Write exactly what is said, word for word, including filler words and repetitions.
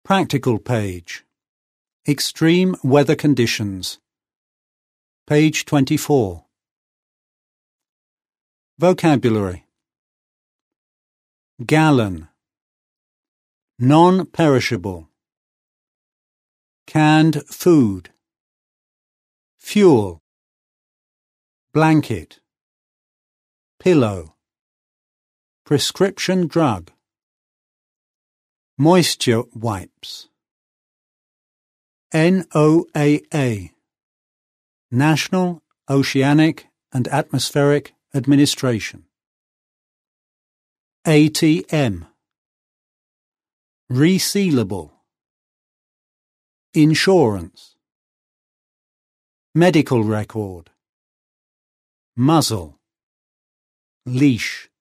Practical page. Extreme weather conditions. Page twenty-four. Vocabulary. Gallon. Non-perishable. Canned food. Fuel. Blanket. Pillow. Prescription drug. Moisture wipes. N O A A. National Oceanic and Atmospheric Administration. A T M. Resealable. Insurance. Medical record. Muzzle. Leash.